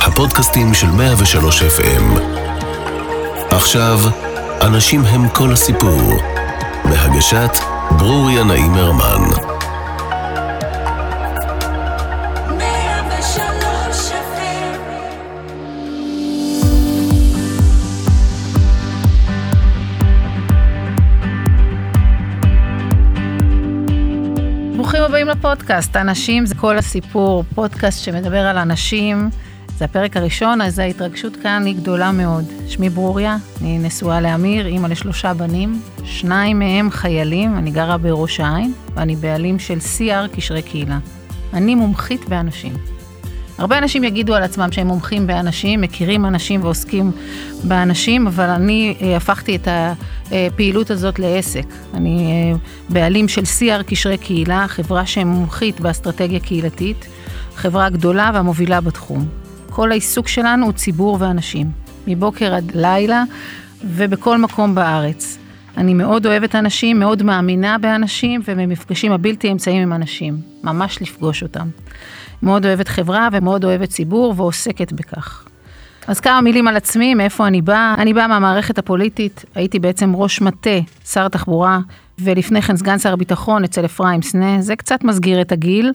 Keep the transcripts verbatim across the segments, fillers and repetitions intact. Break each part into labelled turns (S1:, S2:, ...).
S1: הפודקאסטים של מאה ושלוש אף אם. עכשיו, אנשים הם כל הסיפור. בהגשת ברוריה נעים הרמן.
S2: ברוכים הבאים לפודקאסט, אנשים זה כל הסיפור, פודקאסט שמדבר על אנשים, זה הפרק הראשון, אז ההתרגשות כאן היא גדולה מאוד. שמי ברוריה, אני נשואה לאמיר, אמא לשלושה בנים, שניים מהם חיילים, אני גרה בראש העין, ואני בעלים של סי אר קשרי קהילה. אני מומחית באנשים. הרבה אנשים יגידו על עצמם שהם מומחים באנשים, מכירים אנשים ועוסקים באנשים, אבל אני אה, הפכתי את הפעילות הזאת לעסק. אני אה, בעלים של סי אר קשרי קהילה, חברה שמומחית באסטרטגיה קהילתית, חברה גדולה והמובילה בתחום. כל העיסוק שלנו הוא ציבור ואנשים, מבוקר עד לילה ובכל מקום בארץ. אני מאוד אוהבת אנשים, מאוד מאמינה באנשים, ובמפגשים הבלתי אמצעיים עם אנשים, ממש לפגוש אותם. מאוד אוהבת חברה ומאוד אוהבת ציבור ועוסקת בכך. אז כמה מילים על עצמי, מאיפה אני באה. אני באה מהמערכת הפוליטית, הייתי בעצם ראש מטה, שר התחבורה, ולפני כן סגן שר הביטחון אצל אפרים סנה, זה קצת מסגיר את הגיל.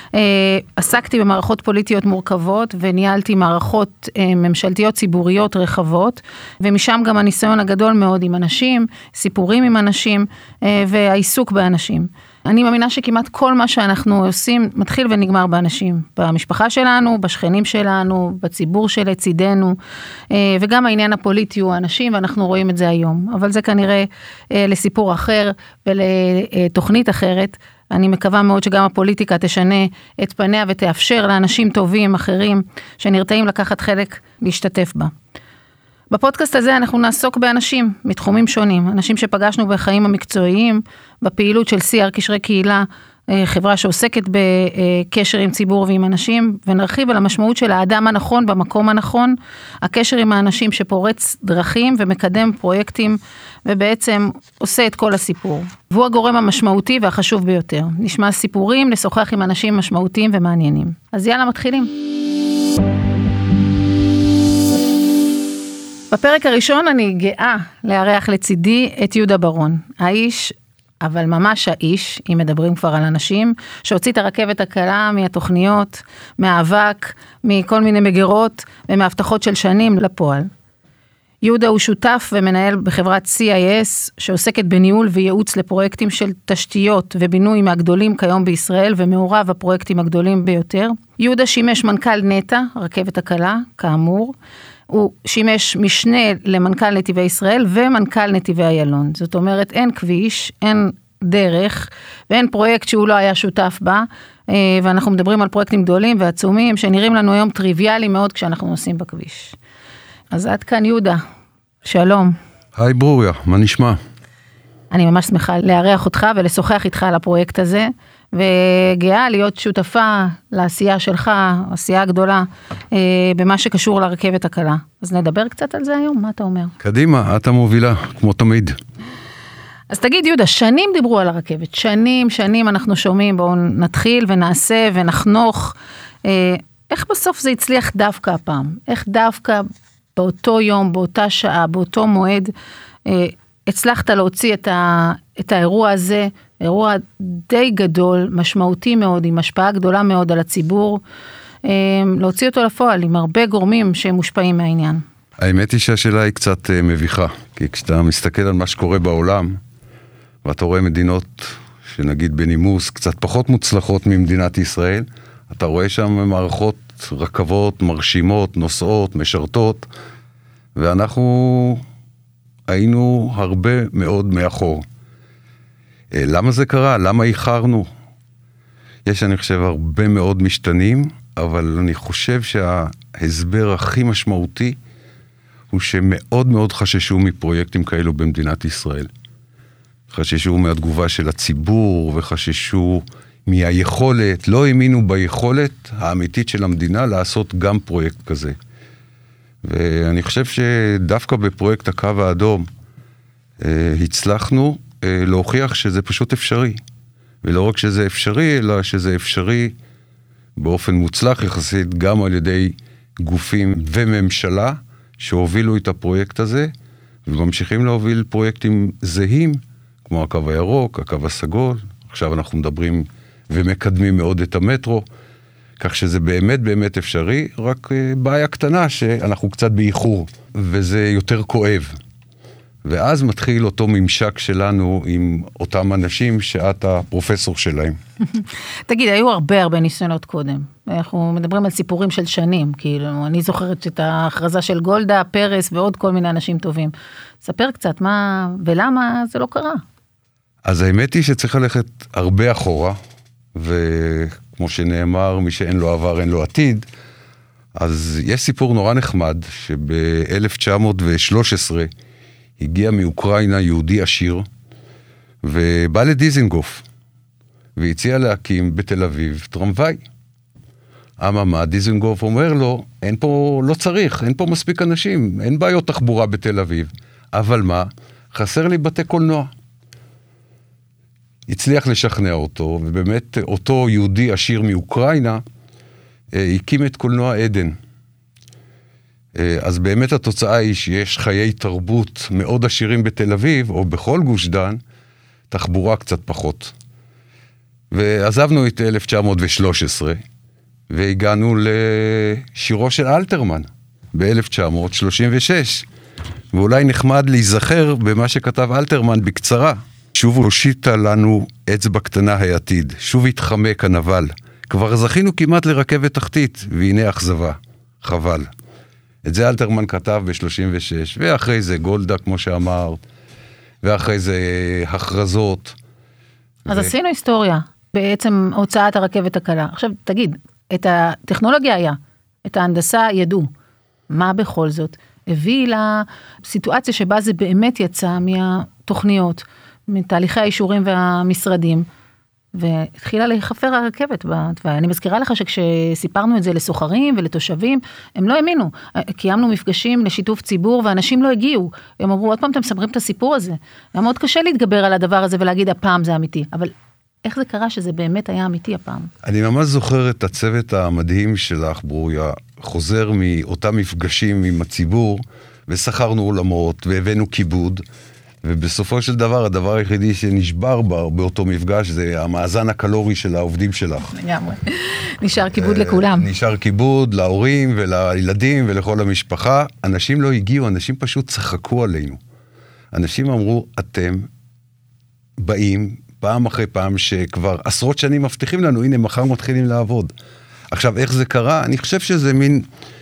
S2: עסקתי במערכות פוליטיות מורכבות, וניהלתי מערכות ממשלתיות ציבוריות רחבות, ומשם גם הניסיון הגדול מאוד עם אנשים, סיפורים עם אנשים, והעיסוק באנשים. אני מאמינה שכמעט כל מה שאנחנו עושים מתחיל ונגמר באנשים, במשפחה שלנו, בשכנים שלנו, בציבור שלצידנו, וגם העניין הפוליטי הוא אנשים, ואנחנו רואים את זה היום. אבל זה כנראה לסיפור אחר ולתוכנית אחרת. אני מקווה מאוד שגם הפוליטיקה תשנה את פניה ותאפשר לאנשים טובים אחרים שנרתעים לקחת חלק להשתתף בה. בפודקאסט הזה אנחנו נעסוק באנשים מתחומים שונים, אנשים שפגשנו בחיים המקצועיים, בפעילות של סי אר קשרי קהילה, חברה שעוסקת בקשר עם ציבור ועם אנשים, ונרחיב על המשמעות של האדם הנכון במקום הנכון, הקשר עם האנשים שפורץ דרכים ומקדם פרויקטים, ובעצם עושה את כל הסיפור. והוא הגורם המשמעותי והחשוב ביותר. נשמע סיפורים, לשוחח עם אנשים משמעותיים ומעניינים. אז יאללה, מתחילים. בפרק הראשון אני גאה לארח לצידי את יהודה ברון, האיש, אבל ממש האיש, אם מדברים כבר על אנשים, שהוציא את הרכבת הקלה מהתוכניות, מהאבק, מכל מיני מגירות ומהבטחות של שנים לפועל. יהודה הוא שותף ומנהל בחברת סי איי אס, שעוסקת בניהול וייעוץ לפרויקטים של תשתיות ובינוי מהגדולים כיום בישראל, ומעורב הפרויקטים הגדולים ביותר. יהודה שימש מנכ"ל נטע, רכבת הקלה, כאמור, הוא שימש משנה למנכ"ל נתיבי ישראל ומנכ"ל נתיבי איילון. זאת אומרת, אין כביש, אין דרך, ואין פרויקט שהוא לא היה שותף בה, ואנחנו מדברים על פרויקטים גדולים ועצומים, שנראים לנו היום טריוויאליים מאוד כשאנחנו נוסעים בכביש. אז עד כאן יהודה, שלום.
S3: היי ברוריה, מה נשמע?
S2: אני ממש שמחה לארח אותך ולשוחח איתך על הפרויקט הזה, וגאה להיות שותפה לעשייה שלך, עשייה הגדולה, במה שקשור לרכבת הקלה. אז נדבר קצת על זה היום, מה אתה אומר?
S3: קדימה, אתה מובילה, כמו תמיד.
S2: אז תגיד יהודה, שנים דיברו על הרכבת, שנים, שנים אנחנו שומעים, בואו נתחיל ונעשה ונחנוך. איך בסוף זה הצליח דווקא הפעם? איך דווקא באותו יום, באותה שעה, באותו מועד, הצלחת להוציא את, ה, את האירוע הזה, אירוע די גדול, משמעותי מאוד, עם השפעה גדולה מאוד על הציבור, להוציא אותו לפועל עם הרבה גורמים שמושפעים מהעניין.
S3: האמת היא שהשאלה היא קצת מביכה, כי כשאתה מסתכל על מה שקורה בעולם, ואתה רואה מדינות שנגיד בנימוס קצת פחות מוצלחות ממדינת ישראל, אתה רואה שם מערכות רכבות מרשימות, נוסעות, משרתות, ואנחנו היינו הרבה מאוד מאחור. למה זה קרה? למה איחרנו? יש, אני חושב, הרבה מאוד משתנים, אבל אני חושב שההסבר הכי משמעותי הוא שמאוד מאוד חששו מפרויקטים כאלו במדינת ישראל. חששו מהתגובה של הציבור, וחששו מהיכולת, לא האמינו ביכולת האמיתית של המדינה לעשות גם פרויקט כזה. ואני חושב שדווקא בפרויקט הקו האדום, הצלחנו להוכיח שזה פשוט אפשרי. ולא רק שזה אפשרי, אלא שזה אפשרי באופן מוצלח יחסית גם על ידי גופים וממשלה שהובילו את הפרויקט הזה, וממשיכים להוביל פרויקטים זהים, כמו הקו הירוק, הקו הסגול, עכשיו אנחנו מדברים ומקדמים מאוד את המטרו, כך שזה באמת באמת אפשרי, רק בעיה קטנה שאנחנו קצת באיחור, וזה יותר כואב. ואז מתחיל אותו ממשק שלנו עם אותם אנשים שאת הפרופסור שלהם.
S2: תגיד, היו הרבה הרבה ניסיונות קודם. אנחנו מדברים על סיפורים של שנים, כאילו, אני זוכרת את ההכרזה של גולדה, פרס ועוד כל מיני אנשים טובים. ספר קצת מה ולמה זה לא קרה.
S3: אז האמת היא שצריך ללכת הרבה אחורה, וכמו שנאמר, מי שאין לו עבר אין לו עתיד, אז יש סיפור נורא נחמד, שב-אלף תשע מאות ושלוש עשרה הגיע מאוקראינה יהודי עשיר, ובא לדיזינגוף, והציע להקים בתל אביב טרמוואי. אממה, דיזינגוף אומר לו, אין פה, לא צריך, אין פה מספיק אנשים, אין בעיות תחבורה בתל אביב, אבל מה? חסר לי בתי קולנוע. הצליח לשכנע אותו, ובאמת אותו יהודי עשיר מאוקראינה, הקים את קולנוע עדן. אז באמת התוצאה היא שיש חיי תרבות מאוד עשירים בתל אביב, או בכל גוש דן, תחבורה קצת פחות. ועזבנו את אלף תשע מאות ושלוש עשרה, והגענו לשירו של אלתרמן, ב-אלף תשע מאות שלושים ושש. ואולי נחמד להיזכר במה שכתב אלתרמן בקצרה. שוב הושיטה לנו אצבע קטנה העתיד, שוב התחמק הנבל. כבר זכינו כמעט לרכבת תחתית, והנה אכזבה, חבל. את זה אלתרמן כתב ב-שלושים ושש, ואחרי זה גולדה, כמו שאמר, ואחרי זה הכרזות.
S2: אז
S3: ו...
S2: עשינו היסטוריה, בעצם הוצאת הרכבת הקלה. עכשיו, תגיד, את הטכנולוגיה היה, את ההנדסה ידעו. מה בכל זאת? הביא לסיטואציה שבה זה באמת יצא מהתוכניות, מתהליכי האישורים והמשרדים, והתחילה להיחפר הרכבת בתוואי. אני מזכירה לך שכשסיפרנו את זה לסוחרים ולתושבים, הם לא האמינו. קיימנו מפגשים לשיתוף ציבור, ואנשים לא הגיעו. הם אמרו, עוד פעם אתם מספרים את הסיפור הזה. היה מאוד קשה להתגבר על הדבר הזה ולהגיד, הפעם זה אמיתי. אבל איך זה קרה שזה באמת היה אמיתי הפעם?
S3: אני ממש זוכר את הצוות המדהים שלך, ברוריה, חוזר מאותם מפגשים עם הציבור, ושכרנו עולמות, והבאנו כיבוד, ובסופו של דבר, הדבר היחידי שנשבר בה, באותו מפגש, זה המאזן הקלורי של העובדים שלך.
S2: לגמרי. נשאר כיבוד לכולם.
S3: נשאר כיבוד להורים ולילדים ולכל המשפחה. אנשים לא הגיעו, אנשים פשוט צחקו עלינו. אנשים אמרו, אתם באים פעם אחרי פעם שכבר עשרות שנים מבטיחים לנו, הנה מחר מתחילים לעבוד. עכשיו, איך זה קרה? אני חושב שזה מין,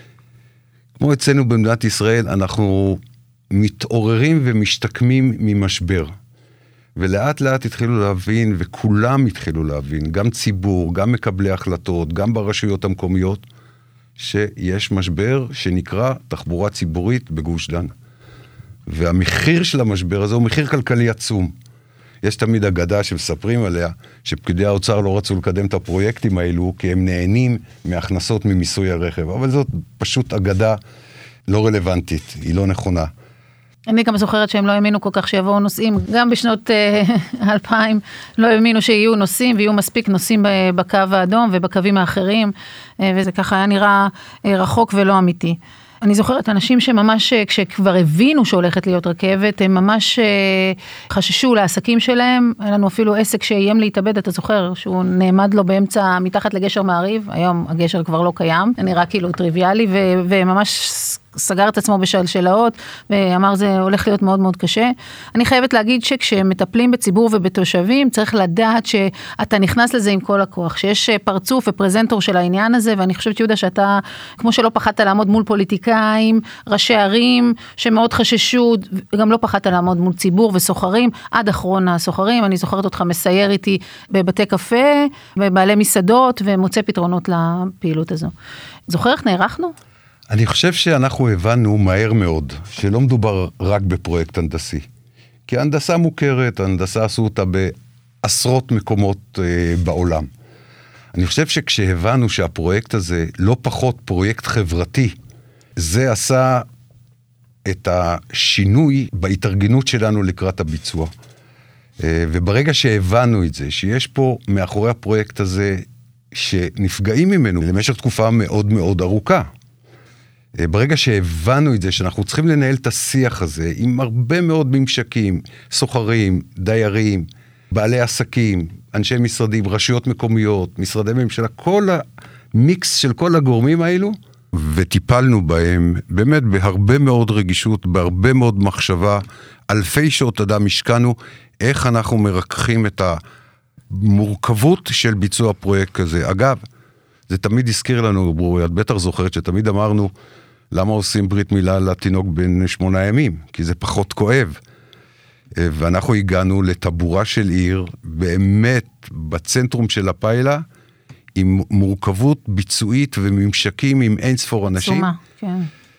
S3: כמו אצלנו במדינת ישראל, אנחנו מתעוררים ומשתקמים ממשבר. ולאט לאט התחילו להבין, וכולם התחילו להבין, גם ציבור, גם מקבלי החלטות, גם ברשויות המקומיות, שיש משבר שנקרא תחבורה ציבורית בגוש דן. והמחיר של המשבר הזה הוא מחיר כלכלי עצום. יש תמיד אגדה שמספרים עליה, שפקידי האוצר לא רצו לקדם את הפרויקטים האלו, כי הם נהנים מהכנסות ממיסוי הרכב. אבל זאת פשוט אגדה לא רלוונטית, היא לא נכונה.
S2: אני גם זוכרת שהם לא האמינו כל כך שיבואו נוסעים, גם בשנות אלפיים לא האמינו שיהיו נוסעים, ויהיו מספיק נוסעים בקו האדום ובקווים האחרים, וזה ככה היה נראה רחוק ולא אמיתי. אני זוכרת אנשים שממש, כשכבר הבינו שהולכת להיות רכבת, הם ממש חששו לעסקים שלהם, היה לנו אפילו עסק שאיים להתאבד, אתה זוכר, שהוא נעמד לו באמצע, מתחת לגשר מעריב, היום הגשר כבר לא קיים, נראה כאילו טריוויאלי, ו- וממש סגר את עצמו בשלשלאות, ואמר זה הולך להיות מאוד מאוד קשה. אני חייבת להגיד שכשמטפלים בציבור ובתושבים, צריך לדעת שאתה נכנס לזה עם כל הכוח, שיש פרצוף ופרזנטור של העניין הזה, ואני חושבת יהודה שאתה, כמו שלא פחדת לעמוד מול פוליטיקאים, ראשי ערים, שמאוד חששו, גם לא פחדת לעמוד מול ציבור וסוחרים, עד אחרון הסוחרים, אני זוכרת אותך מסייר איתי בבתי קפה, בבעלי מסעדות, ומוצא פתרונות לפעילות הזו. זוכר איך נערכנו?
S3: אני חושב שאנחנו הבנו מהר מאוד, שלא מדובר רק בפרויקט הנדסי. כי ההנדסה מוכרת, ההנדסה עשו אותה בעשרות מקומות אה, בעולם. אני חושב שכשהבנו שהפרויקט הזה לא פחות פרויקט חברתי, זה עשה את השינוי בהתארגנות שלנו לקראת הביצוע. אה, וברגע שהבנו את זה, שיש פה מאחורי הפרויקט הזה, שנפגעים ממנו למשך תקופה מאוד מאוד ארוכה, ברגע שהבנו את זה, שאנחנו צריכים לנהל את השיח הזה, עם הרבה מאוד ממשקים, סוחרים, דיירים, בעלי עסקים, אנשי משרדים, רשויות מקומיות, משרדי ממשלה, כל המיקס של כל הגורמים האלו, וטיפלנו בהם באמת בהרבה מאוד רגישות, בהרבה מאוד מחשבה, אלפי שעות אדם השקענו, איך אנחנו מרככים את המורכבות של ביצוע פרויקט כזה. אגב, זה תמיד הזכיר לנו, ברורי, את בטח זוכרת שתמיד אמרנו, למה עושים ברית מילה לתינוק בין שמונה ימים? כי זה פחות כואב. ואנחנו הגענו לטבורה של עיר, באמת בצנטרום של הפיילה, עם מורכבות ביצועית וממשקים עם אין ספור אנשים.
S2: סומה, כן.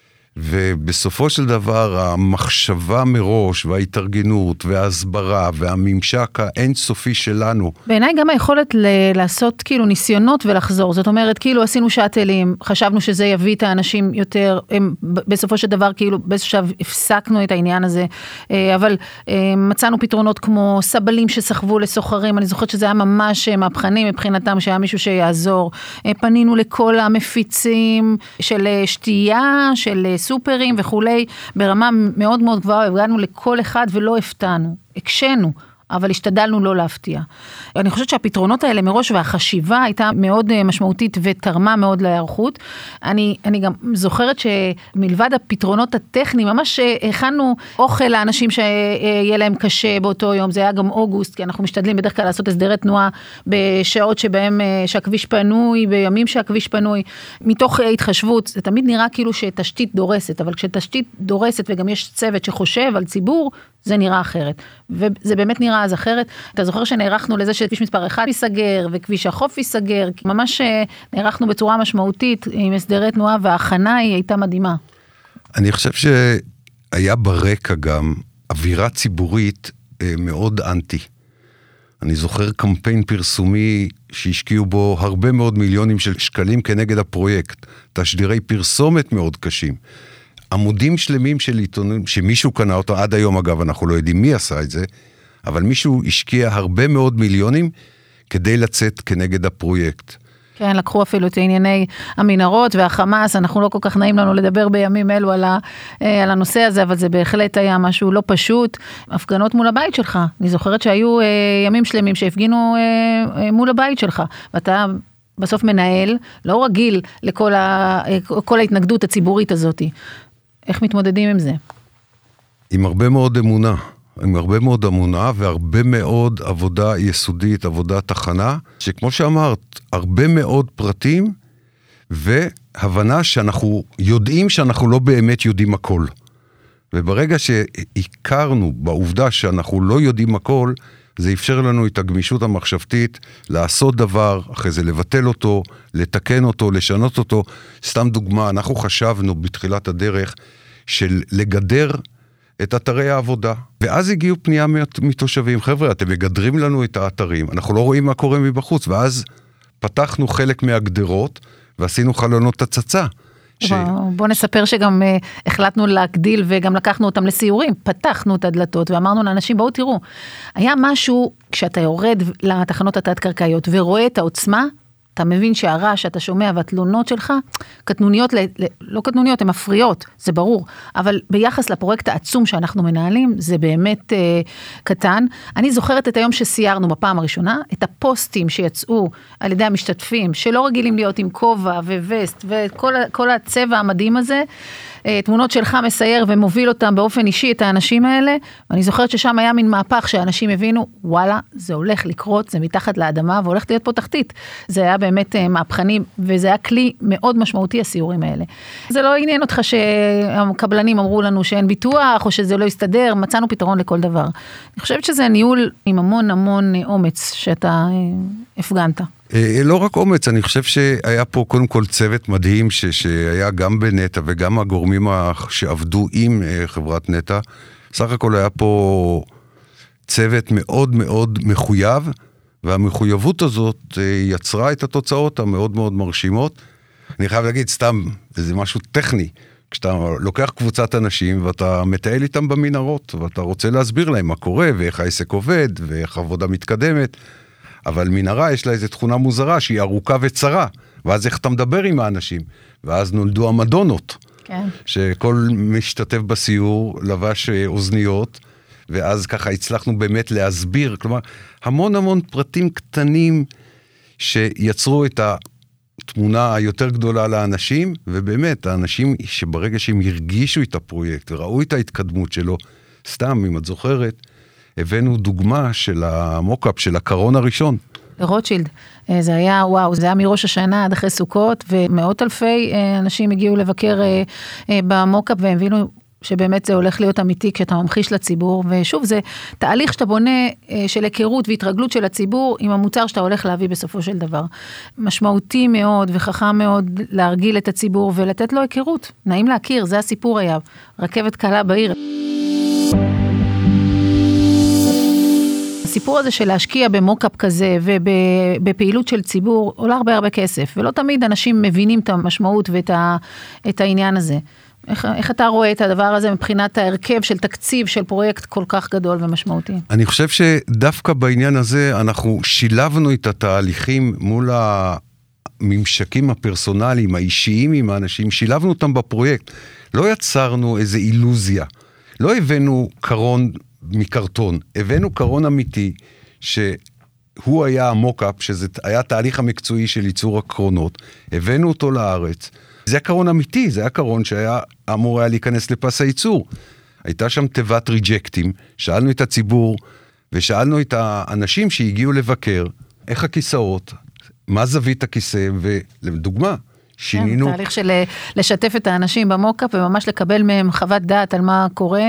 S3: ובסופו של דבר, המחשבה מראש, וההתארגנות, וההסברה, והממשק האינסופי שלנו.
S2: בעיניי גם היכולת ל- לעשות כאילו ניסיונות ולחזור. זאת אומרת, כאילו עשינו שאטלים, חשבנו שזה יביא את האנשים יותר, הם, בסופו של דבר כאילו באיזשהו שלב הפסקנו את העניין הזה, אבל מצאנו פתרונות כמו סבלים שסחבו לסוחרים, אני זוכרת שזה היה ממש מהפכני מבחינתם, שהיה מישהו שיעזור. פנינו לכל המפיצים של שתייה, של סופרים וכולי, ברמה מאוד מאוד גבוהה, הגענו לכל אחד ולא הפתענו, הקשנו, אבל השתדלנו לא להפתיע. אני חושבת שהפתרונות האלה מראש והחשיבה הייתה מאוד משמעותית ותרמה מאוד להיערכות. אני, אני גם זוכרת שמלבד הפתרונות הטכניים, ממש הכנו אוכל לאנשים שיהיה להם קשה באותו יום, זה היה גם אוגוסט, כי אנחנו משתדלים בדרך כלל לעשות הסדרי תנועה בשעות שבהם שהכביש פנוי, בימים שהכביש פנוי, מתוך התחשבות, זה תמיד נראה כאילו שתשתית דורסת, אבל כשתשתית דורסת וגם יש צוות שחושב על ציבור, זה נראה אחרת, וזה באמת נראה אז אחרת. אתה זוכר שנערכנו לזה שכביש מספר אחד ייסגר, וכביש החוף ייסגר, ממש נערכנו בצורה משמעותית עם הסדרי תנועה, וההכנה היא הייתה מדהימה.
S3: אני חושב שהיה ברקע גם אווירה ציבורית מאוד אנטי. אני זוכר קמפיין פרסומי שהשקיעו בו הרבה מאוד מיליונים של שקלים כנגד הפרויקט, תשדירי פרסומת מאוד קשים. עמודים שלמים של עיתונים, שמישהו קנה אותו, עד היום אגב, אנחנו לא יודעים מי עשה את זה, אבל מישהו השקיע הרבה מאוד מיליונים, כדי לצאת כנגד הפרויקט.
S2: כן, לקחו אפילו את ענייני המנהרות והחמאס, אנחנו לא כל כך נעים לנו לדבר בימים אלו על, ה, על הנושא הזה, אבל זה בהחלט היה משהו לא פשוט. הפגנות מול הבית שלך, אני זוכרת שהיו ימים שלמים שהפגינו מול הבית שלך, ואתה בסוף מנהל, לא רגיל לכל ה, כל ההתנגדות הציבורית הזאת. איך מתמודדים עם זה?
S3: עם הרבה מאוד אמונה, עם הרבה מאוד אמונה והרבה מאוד עבודה יסודית, עבודה תחנה, שכמו שאמרת, הרבה מאוד פרטים והבנה שאנחנו יודעים שאנחנו לא באמת יודעים הכל. וברגע שהכרנו בעובדה שאנחנו לא יודעים הכל, זה אפשר לנו את הגמישות המחשבתית לעשות דבר, אחרי זה לבטל אותו, לתקן אותו, לשנות אותו. סתם דוגמה, אנחנו חשבנו בתחילת הדרך של לגדר את אתרי העבודה. ואז הגיעו פנייה מתושבים, חבר'ה, אתם מגדרים לנו את האתרים, אנחנו לא רואים מה קורה מבחוץ, ואז פתחנו חלק מהגדרות, ועשינו חלונות הצצה.
S2: ש... בוא נספר שגם uh, החלטנו להגדיל וגם לקחנו אותם לסיורים, פתחנו את הדלתות ואמרנו לאנשים, בואו תראו, היה משהו כשאתה יורד לתחנות התת-קרקעיות ורואה את העוצמה, אתה מבין שהרעש שאתה שומע והתלונות שלך, קטנוניות, לא קטנוניות, הן מפריעות, זה ברור, אבל ביחס לפרויקט העצום שאנחנו מנהלים, זה באמת אה, קטן. אני זוכרת את היום שסיירנו בפעם הראשונה, את הפוסטים שיצאו על ידי המשתתפים, שלא רגילים להיות עם כובע ווסט, וכל הצבע המדהים הזה, תמונות שלך מסייר ומוביל אותם באופן אישי את האנשים האלה, ואני זוכרת ששם היה מין מהפך שהאנשים הבינו, וואלה, זה הולך לקרות, זה מתחת לאדמה, והולכת להיות פה תחתית. זה היה באמת מהפכני, וזה היה כלי מאוד משמעותי, הסיורים האלה. זה לא עניין אותך שהקבלנים אמרו לנו שאין ביטוח, או שזה לא יסתדר, מצאנו פתרון לכל דבר. אני חושבת שזה ניהול עם המון המון אומץ שאתה הפגנת.
S3: לא רק אומץ, אני חושב שהיה פה קודם כל צוות מדהים, ש- שהיה גם בנטה וגם הגורמים שעבדו עם חברת נטה. סך הכל היה פה צוות מאוד מאוד מחויב, והמחויבות הזאת יצרה את התוצאות המאוד מאוד מרשימות. אני חייב להגיד סתם, זה משהו טכני, כשאתה לוקח קבוצת אנשים ואתה מטייל איתם במנהרות, ואתה רוצה להסביר להם מה קורה ואיך העסק עובד ואיך העבודה מתקדמת, אבל מנהרה יש לה איזו תכונה מוזרה שהיא ארוכה וצרה, ואז איך אתה מדבר עם האנשים, ואז נולדו המדונות.
S2: כן.
S3: שכל משתתף בסיור לבש אוזניות, ואז ככה הצלחנו באמת להסביר, כלומר, המון המון פרטים קטנים שיצרו את התמונה היותר גדולה לאנשים, ובאמת, האנשים שברגע שהם הרגישו את הפרויקט, וראו את ההתקדמות שלו, סתם, אם את זוכרת, הבאנו דוגמה של המוקאפ, של הקרון הראשון.
S2: רוטשילד, זה היה, וואו, זה היה מראש השנה עד אחרי סוכות, ומאות אלפי אנשים הגיעו לבקר במוקאפ, והם הבינו שבאמת זה הולך להיות אמיתי כשאתה ממחיש לציבור, ושוב, זה תהליך שאתה בונה של היכרות והתרגלות של הציבור, עם המוצר שאתה הולך להביא בסופו של דבר. משמעותי מאוד וחכם מאוד להרגיל את הציבור, ולתת לו היכרות. נעים להכיר, זה הסיפור היה. רכבת קלה בעיר. הסיפור הזה של להשקיע במוקאפ כזה ובפעילות של ציבור עולה הרבה הרבה כסף, ולא תמיד אנשים מבינים את המשמעות ואת ה, את העניין הזה. איך, איך אתה רואה את הדבר הזה מבחינת ההרכב של תקציב של פרויקט כל כך גדול ומשמעותי?
S3: אני חושב שדווקא בעניין הזה אנחנו שילבנו את התהליכים מול הממשקים הפרסונליים, האישיים עם האנשים, שילבנו אותם בפרויקט. לא יצרנו איזו אילוזיה, לא הבאנו קרון מקרטון, הבאנו קרון אמיתי, שהוא היה המוקאפ, שזה היה תהליך המקצועי של ייצור הקרונות, הבאנו אותו לארץ, זה היה קרון אמיתי, זה היה קרון שהיה אמור היה להיכנס לפס הייצור, הייתה שם תיבת ריג'קטים, שאלנו את הציבור, ושאלנו את האנשים שהגיעו לבקר, איך הכיסאות, מה זווית הכיסא, ולדוגמה, שינינו.
S2: תהליך של לשתף את האנשים במוקאפ, וממש לקבל מהם חוות דעת על מה קורה.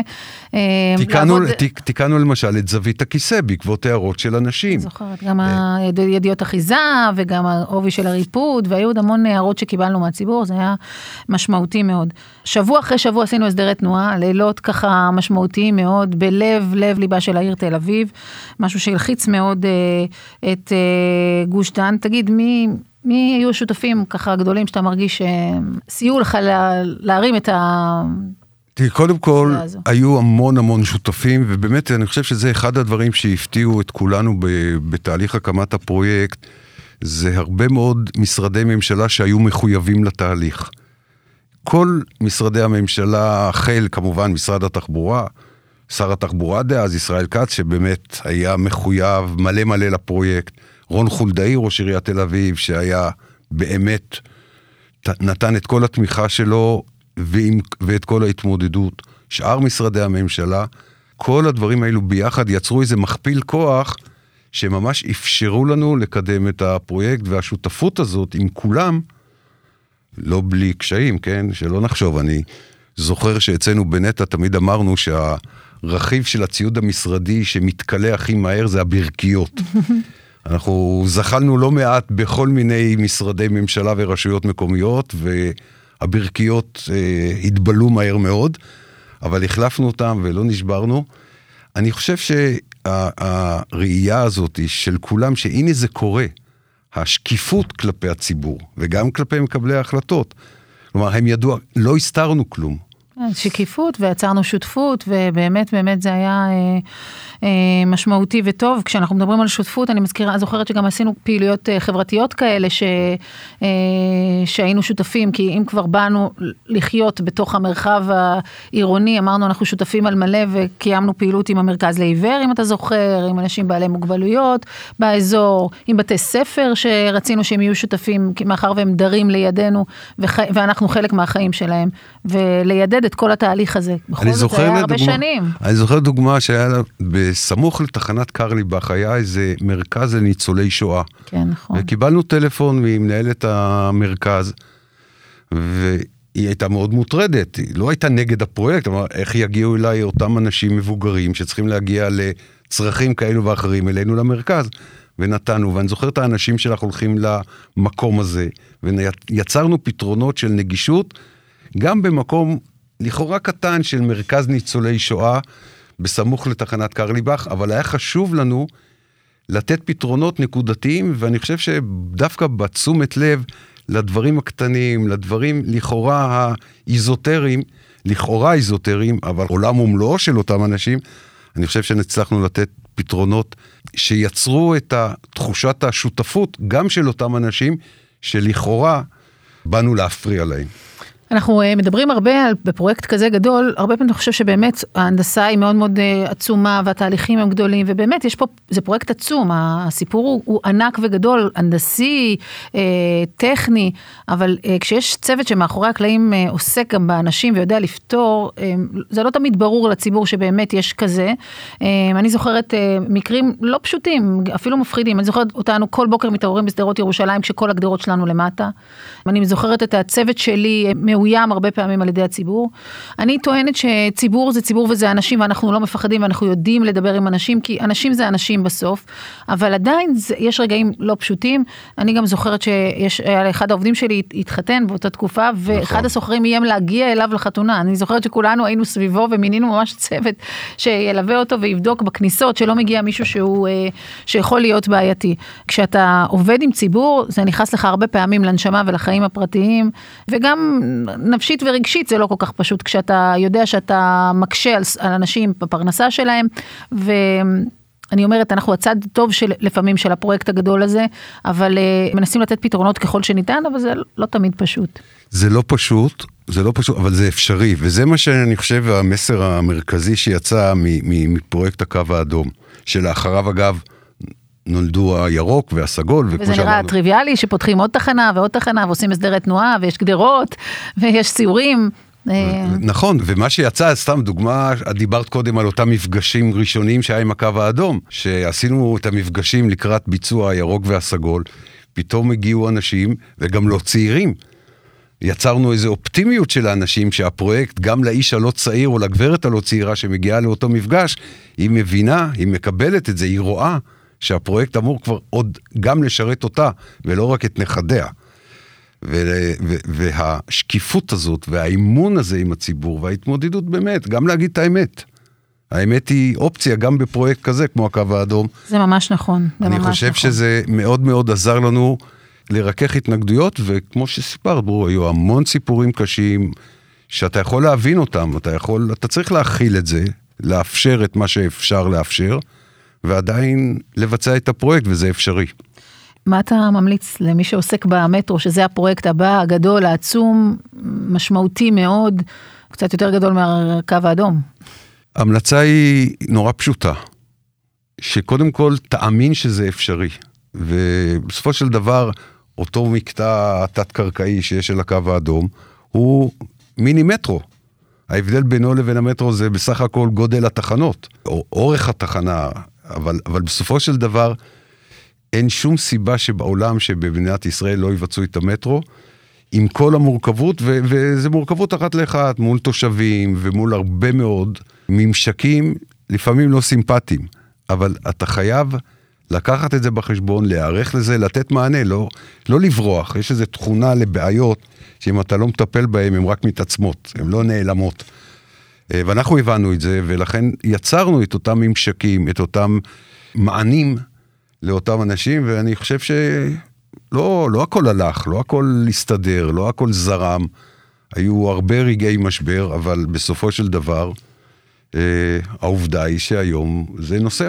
S3: תיקנו למשל את זווית הכיסא, בעקבות הערות של אנשים.
S2: זוכרת, גם הידיעות אחיזה, וגם העובי של הריפוד, והיו עוד המון הערות שקיבלנו מהציבור, זה היה משמעותי מאוד. שבוע אחרי שבוע עשינו הסדרי תנועה, לילות ככה משמעותיים מאוד, בלב, לב ליבה של העיר תל אביב, משהו שהלחיץ מאוד את גוש דן. תגיד, מי... מי היו השותפים ככה הגדולים שאתה מרגיש שסייעו לך להרים את ה...
S3: תראי, קודם כל, היו המון המון שותפים, ובאמת אני חושב שזה אחד הדברים שהפתיעו את כולנו בתהליך הקמת הפרויקט, זה הרבה מאוד משרדי ממשלה שהיו מחויבים לתהליך. כל משרדי הממשלה, החל כמובן משרד התחבורה, שר התחבורה דאז, ישראל כץ, שבאמת היה מחויב מלא מלא לפרויקט, רון חולדאי, ראש עיריית תל אביב, שהיה באמת, נתן את כל התמיכה שלו, ועם, ואת כל ההתמודדות. שאר משרדי הממשלה, כל הדברים האלו ביחד יצרו איזה מכפיל כוח, שממש אפשרו לנו לקדם את הפרויקט, והשותפות הזאת עם כולם, לא בלי קשיים, כן? שלא נחשוב, אני זוכר שאצלנו בנטה תמיד אמרנו שהרכיב של הציוד המשרדי שמתקלה הכי מהר זה הברכיות. אנחנו זכלנו לא מעט בכל מיני משרדי ממשלה ורשויות מקומיות, והברכיות אה, התבלו מהר מאוד, אבל החלפנו אותם ולא נשברנו. אני חושב שהראייה הזאת של כולם, שהנה זה קורה, השקיפות כלפי הציבור, וגם כלפי מקבלי ההחלטות. כלומר, הם ידעו, לא הסתרנו כלום.
S2: שקיפות, ויצרנו שותפות, ובאמת, באמת זה היה אה, אה, משמעותי וטוב. כשאנחנו מדברים על שותפות, אני מזכירה, זוכרת שגם עשינו פעילויות אה, חברתיות כאלה, ש, אה, שהיינו שותפים, כי אם כבר באנו לחיות בתוך המרחב העירוני, אמרנו, אנחנו שותפים על מלא, וקיימנו פעילות עם המרכז לעיוור, אם אתה זוכר, עם אנשים בעלי מוגבלויות באזור, עם בתי ספר שרצינו שהם יהיו שותפים, מאחר והם דרים לידינו, וחי, ואנחנו חלק מהחיים שלהם, ולידד את כל התהליך הזה. בכל זאת זה היה הרבה שנים.
S3: אני זוכר דוגמה שהיה בסמוך לתחנת קרליבך, היה איזה מרכז לניצולי שואה.
S2: כן, נכון.
S3: וקיבלנו טלפון ממנהלת המרכז, והיא הייתה מאוד מוטרדת. היא לא הייתה נגד הפרויקט, אבל איך יגיעו אליי אותם אנשים מבוגרים שצריכים להגיע לצרכים כאלו ואחרים אלינו למרכז. ונתנו, ואני זוכר את האנשים שלך הולכים למקום הזה, ויצרנו פתרונות של נגישות, גם במקום לכאורה קטן של מרכז ניצולי שואה, בסמוך לתחנת קרליבך, אבל היה חשוב לנו לתת פתרונות נקודתיים, ואני חושב שדווקא בתשומת לב לדברים הקטנים, לדברים לכאורה האיזוטריים, לכאורה איזוטריים, אבל עולם ומלואו של אותם אנשים, אני חושב שנצלחנו לתת פתרונות שיצרו את תחושת השותפות, גם של אותם אנשים שלכאורה באנו להפריע להם.
S2: אנחנו מדברים הרבה על, בפרויקט כזה גדול, הרבה פעמים אני חושב שבאמת ההנדסה היא מאוד מאוד עצומה, והתהליכים הם גדולים, ובאמת יש פה, זה פרויקט עצום, הסיפור הוא, הוא ענק וגדול, הנדסי, טכני, אבל כשיש צוות שמאחורי הקלעים עוסק גם באנשים ויודע לפתור, זה לא תמיד ברור לציבור שבאמת יש כזה. אני זוכרת מקרים לא פשוטים, אפילו מפחידים, אני זוכרת אותנו כל בוקר מתעוררים בסדרות ירושלים, כשכל הגדרות שלנו למטה. אני זוכרת את הצוות שלי מאוים הרבה פעמים על ידי הציבור. אני טוענת שציבור זה ציבור וזה אנשים, ואנחנו לא מפחדים, ואנחנו יודעים לדבר עם אנשים, כי אנשים זה אנשים בסוף, אבל עדיין זה, יש רגעים לא פשוטים. אני גם זוכרת שיש, אחד העובדים שלי התחתן באותה תקופה, ואחד נכון. הסוחרים איים להגיע אליו לחתונה. אני זוכרת שכולנו היינו סביבו, ומינינו ממש צוות שילווה אותו ויבדוק בכניסות, שלא מגיע מישהו שהוא, שיכול להיות בעייתי. כשאתה עובד עם ציבור, זה נכנס לך הרבה פעמים לנשמה ולחיים הפרטיים, וגם נפשית ורגשית זה לא כל כך פשוט, כשאתה יודע שאתה מקשה על, על אנשים בפרנסה שלהם, ואני אומרת, אנחנו הצד טוב של, לפעמים של הפרויקט הגדול הזה, אבל uh, מנסים לתת פתרונות ככל שניתן, אבל זה לא תמיד פשוט.
S3: זה לא פשוט, זה לא פשוט, אבל זה אפשרי, וזה מה שאני חושב המסר המרכזי שיצא מפרויקט הקו האדום, שלאחריו אגב, נולדו הירוק והסגול.
S2: וזה נראה שאמרנו... טריוויאלי שפותחים עוד תחנה ועוד תחנה ועושים הסדרי תנועה ויש גדרות ויש ציורים.
S3: נכון, ומה שיצא, סתם דוגמה, דיברת קודם על אותם מפגשים ראשונים שהיה עם הקו האדום, שעשינו את המפגשים לקראת ביצוע הירוק והסגול, פתאום הגיעו אנשים וגם לא צעירים. יצרנו איזו אופטימיות של האנשים שהפרויקט, גם לאיש הלא צעיר או לגברת הלא צעירה שמגיעה לאותו מפגש, היא מבינה, היא מקבלת את זה, היא רואה שהפרויקט אמור כבר עוד גם לשרת אותה, ולא רק את נכדיה. והשקיפות הזאת, והאימון הזה עם הציבור, וההתמודדות באמת, גם להגיד את האמת. האמת היא אופציה גם בפרויקט כזה, כמו הקו האדום.
S2: זה ממש נכון.
S3: אני חושב שזה מאוד מאוד עזר לנו לרכך התנגדויות, וכמו שסיפרת, ברו, היו המון סיפורים קשים, שאתה יכול להבין אותם, אתה יכול, אתה צריך להכיל את זה, לאפשר את מה שאפשר לאפשר, ועדיין לבצע את הפרויקט, וזה אפשרי.
S2: מה אתה ממליץ למי שעוסק במטרו, שזה הפרויקט הבא, הגדול, העצום, משמעותי מאוד, קצת יותר גדול מהקו האדום?
S3: ההמלצה היא נורא פשוטה, שקודם כל תאמין שזה אפשרי, ובסופו של דבר, אותו מקטע תת-קרקעי שיש על הקו האדום, הוא מיני מטרו. ההבדל בינו לבין המטרו זה בסך הכל גודל התחנות, או אורך התחנה, אבל, אבל בסופו של דבר, אין שום סיבה שבעולם שבמדינת ישראל לא יבצעו את המטרו, עם כל המורכבות, ו- וזה מורכבות אחת לאחת, מול תושבים, ומול הרבה מאוד ממשקים, לפעמים לא סימפטיים, אבל אתה חייב לקחת את זה בחשבון, להיערך לזה, לתת מענה, לא, לא לברוח, יש איזו תכונה לבעיות, שאם אתה לא מטפל בהן, הן רק מתעצמות, הן לא נעלמות. ואנחנו הבנו את זה, ולכן יצרנו את אותם ממשקים, את אותם מענים לאותם אנשים, ואני חושב שלא לא הכל הלך, לא הכל הסתדר, לא הכל זרם, היו הרבה רגעי משבר, אבל בסופו של דבר, אה, העובדה היא שהיום זה נוסע.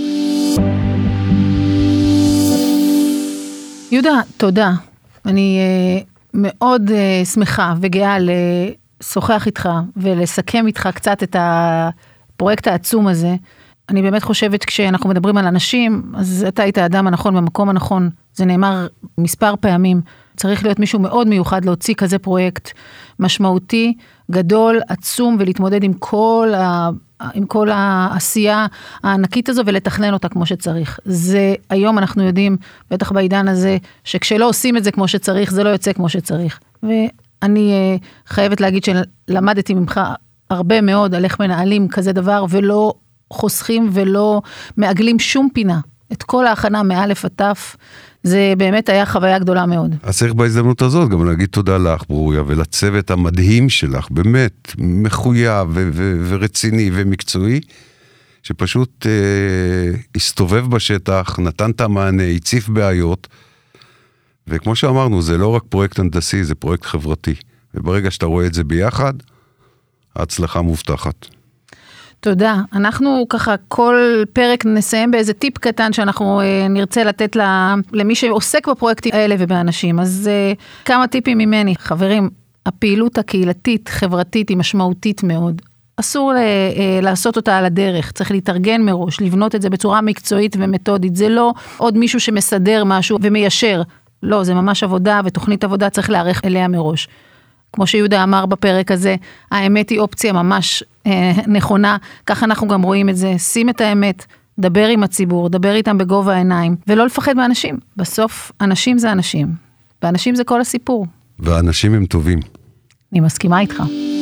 S2: יהודה, תודה. אני אה, מאוד אה, שמחה וגאה לשוחח איתך ולסכם איתך קצת את הפרויקט העצום הזה. אני באמת חושבת כשאנחנו מדברים על אנשים, אז אתה היית האדם הנכון במקום הנכון. זה נאמר מספר פעמים. צריך להיות מישהו מאוד מיוחד להוציא כזה פרויקט משמעותי, גדול, עצום, ולהתמודד עם כל, ה, עם כל העשייה הענקית הזו, ולתכנן אותה כמו שצריך. זה, היום אנחנו יודעים, בטח בעידן הזה, שכשלא עושים את זה כמו שצריך, זה לא יוצא כמו שצריך. ואני חייבת להגיד שלמדתי ממך הרבה מאוד על איך מנהלים כזה דבר, ולא חוסכים ולא מעגלים שום פינה. את כל ההכנה מאלף עטף, זה באמת היה חוויה גדולה מאוד.
S3: אז צריך בהזדמנות הזאת גם להגיד תודה לך, ברוריה, ולצוות המדהים שלך, באמת מחויב ו- ו- ורציני ומקצועי, שפשוט אה, הסתובב בשטח, נתן את המענה, הציף בעיות, וכמו שאמרנו, זה לא רק פרויקט הנדסי, זה פרויקט חברתי. וברגע שאתה רואה את זה ביחד, ההצלחה מובטחת.
S2: תודה. אנחנו ככה כל פרק נסיים באיזה טיפ קטן שאנחנו אה, נרצה לתת לה, למי שעוסק בפרויקטים האלה ובאנשים. אז אה, כמה טיפים ממני. חברים, הפעילות הקהילתית, חברתית, היא משמעותית מאוד. אסור ל- לעשות אותה על הדרך, צריך להתארגן מראש, לבנות את זה בצורה מקצועית ומתודית, זה לא עוד מישהו שמסדר משהו ומיישר, לא, זה ממש עבודה, ותוכנית עבודה צריך להערך אליה מראש. כמו שיהודה אמר בפרק הזה, האמת היא אופציה ממש אה, נכונה, כך אנחנו גם רואים את זה, שים את האמת, דבר עם הציבור, דבר איתם בגובה העיניים, ולא לפחד מאנשים. בסוף, אנשים זה אנשים, ואנשים זה כל הסיפור.
S3: והאנשים הם טובים.
S2: אני מסכימה איתך.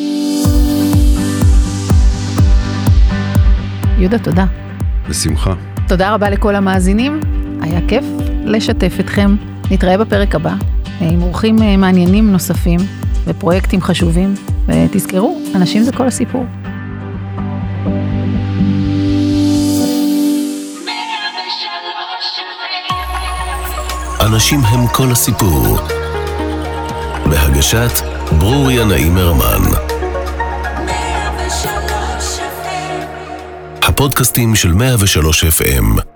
S2: יהודה, תודה.
S3: בשמחה.
S2: תודה רבה לכל המאזינים, היה כיף לשתף אתכם. נתראה בפרק הבא, עם אורחים מעניינים נוספים, ופרויקטים חשובים, ותזכרו, אנשים זה כל הסיפור.
S1: אנשים הם כל הסיפור. בהגשת ברוריה נעים-הרמן. הפודקאסטים של מאה ושלוש אף אם.